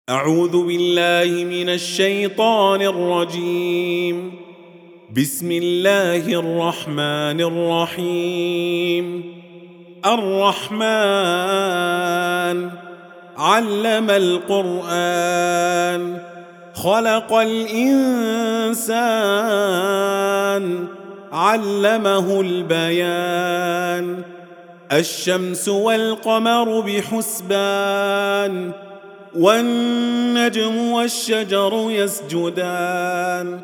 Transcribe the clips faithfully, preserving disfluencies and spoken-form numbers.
أعوذ بالله من الشيطان الرجيم. بسم الله الرحمن الرحيم. الرحمن علم القرآن خلق الإنسان علمه البيان. الشمس والقمر بحسبان والنجم والشجر يسجدان.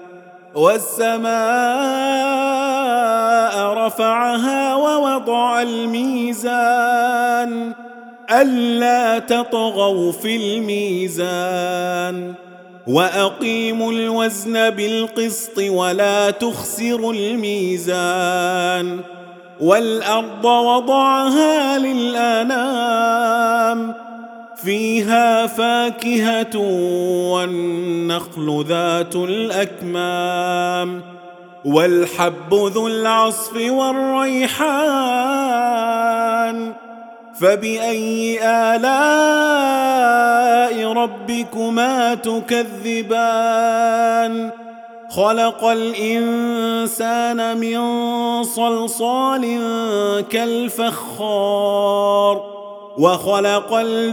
والسماء رفعها ووضع الميزان ألا تطغوا في الميزان وأقيموا الوزن بالقسط ولا تخسروا الميزان. والأرض وضعها للأنام فيها فاكهة والنخل ذات الأكمام والحب ذو العصف والريحان. فبأي آلاء ربكما تكذبان؟ خلق الإنسان من صلصال كالفخار وخلق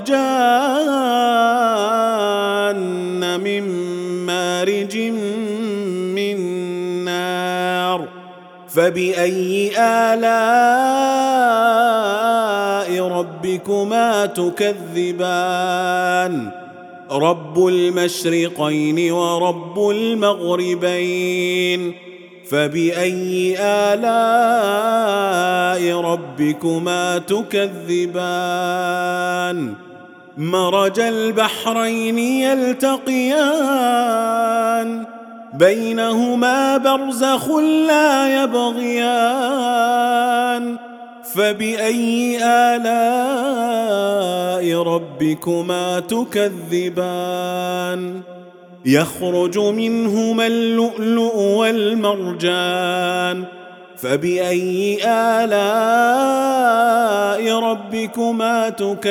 الجان من مارج من نار. فبأي آلاء ربكما تكذبان؟ رب المشرقين ورب المغربين. فبأي آلاء ربكما تكذبان؟ مرج البحرين يلتقيان بينهما برزخ لا يبغيان. فبأي آلاء ربكما تكذبان؟ يخرج منهما اللؤلؤ والمرجان. فبأي آلاء ربكما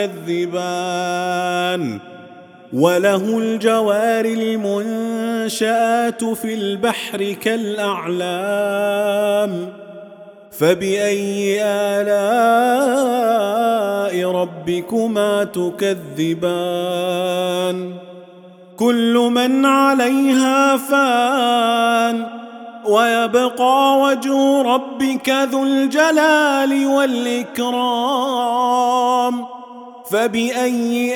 تكذبان؟ وله الجوار المنشآت في البحر كالأعلام. فبأي آلاء ربكما تكذبان؟ كل من عليها فان ويبقى وجه ربك ذو الجلال والإكرام. فبأي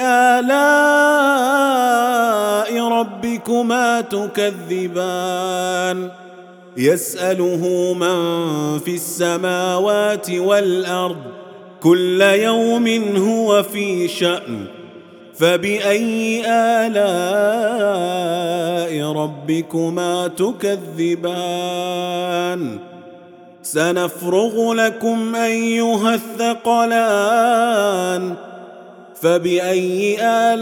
آلاء ربكما تكذبان؟ يسأله من في السماوات والأرض كل يوم هو في شأن. فبأي آلاء ربكما تكذبان؟ سنفرغ لكم أيها الثقلان. فبأي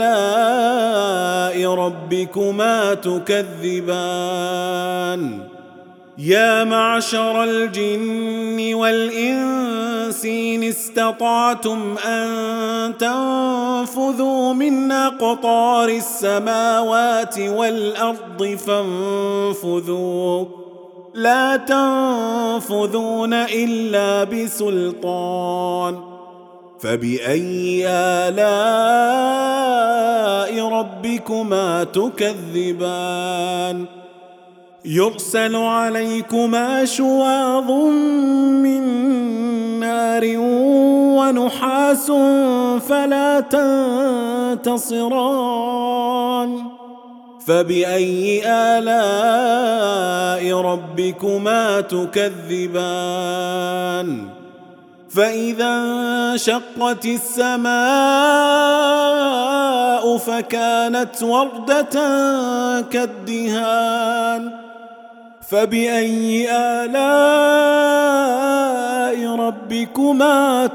آلاء ربكما تكذبان؟ يا معشر الجن والإنس إن استطعتم أن تنفذوا من أقطار السماوات والأرض فانفذوا لا تنفذون إلا بسلطان. فبأي آلاء ربكما تكذبان؟ يرسل عليكما شواظ من نار ونحاس فلا تنتصران. فبأي آلاء ربكما تكذبان؟ فإذا انشقت السماء فكانت وردة كالدهان. فبأي آلاء ربكما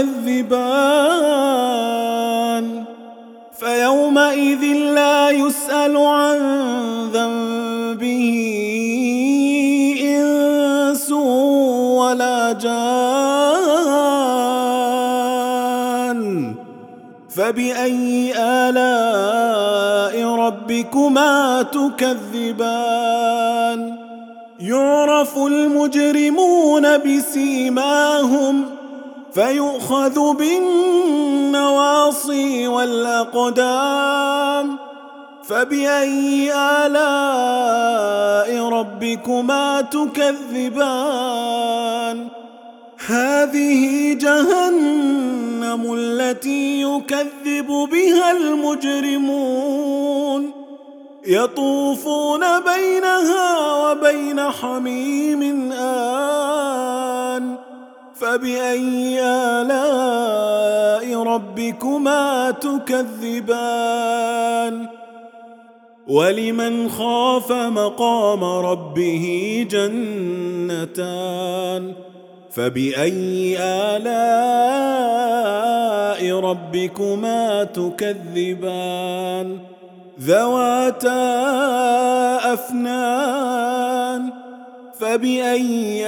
تكذبان؟ فيومئذ لا يسأل عن ذنبه إنس ولا جان. فبأي آلاء ربكما تكذبان يعرف المجرمون بسيماهم فيؤخذ بالنواصي والأقدام فبأي آلاء ربكما تكذبان هذه جهنم التي يكذب بها المجرمون يطوفون بينها وبين حميم آن فبأي آلاء ربكما تكذبان ولمن خاف مقام ربه جنتان فبأي آلاء ربكما تكذبان ذواتا أفنان فبأي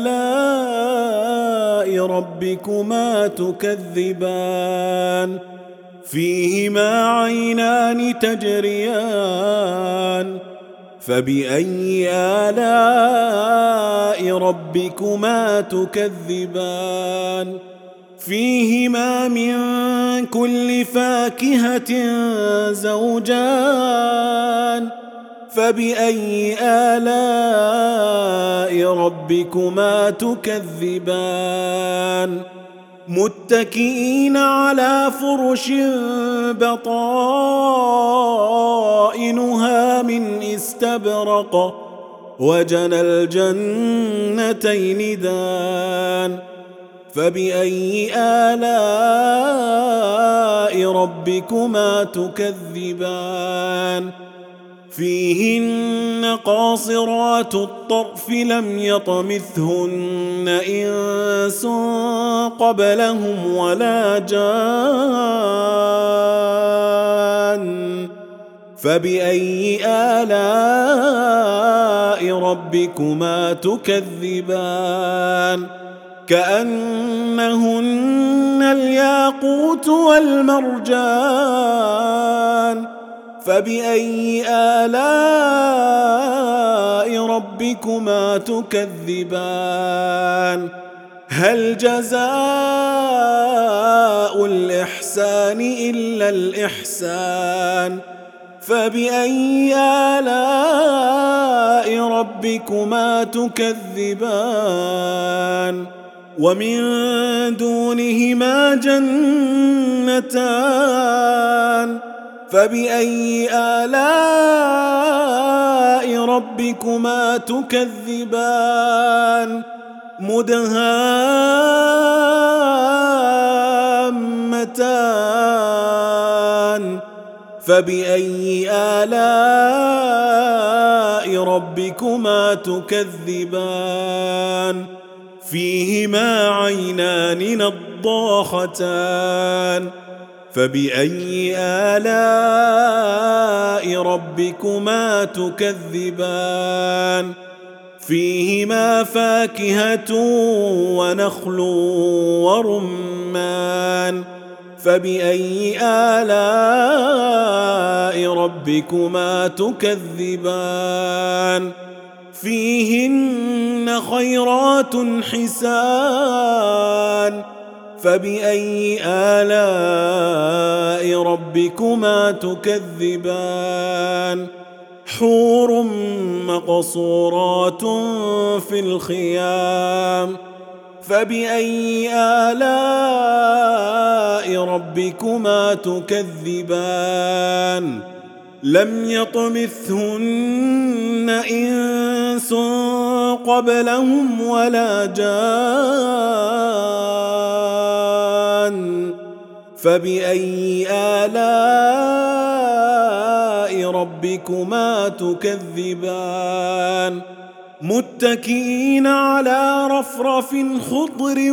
آلاء ربكما تكذبان فيهما عينان تجريان فبأي آلاء ربكما تكذبان فيهما من كل فاكهة زوجان فبأي آلاء ربكما تكذبان متكئين على فرش بطائنها من استبرق وجنى الجنتين دان فبأي آلاء ربكما تكذبان فيهن قاصرات الطرف لم يطمثهن إنس قبلهم ولا جان فبأي آلاء ربكما تكذبان كأنهن الياقوت والمرجان فبأي آلاء ربكما تكذبان هل جزاء الإحسان إلا الإحسان فبأي آلاء ربكما تكذبان ومن دونهما جنتان فبأي آلاء ربكما تكذبان مدهامتان فبأي آلاء ربكما تكذبان فيهما عينان نضاختان فبأي آلاء ربكما تكذبان فيهما فاكهة ونخل ورمان فبأي آلاء ربكما تكذبان فيهن خيرات حسان فبأي آلاء ربكما تكذبان حور مقصورات في الخيام فبأي آلاء ربكما تكذبان لم يطمثهن إنس قبلهم ولا جان فبأي آلاء ربكما تكذبان متكئين على رفرف خضر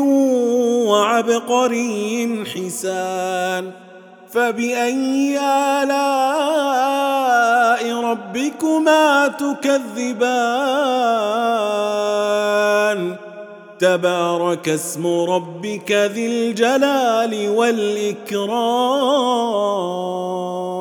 وعبقري حسان فبأي آلاء ربكما تكذبان تبارك اسم ربك ذي الجلال والإكرام.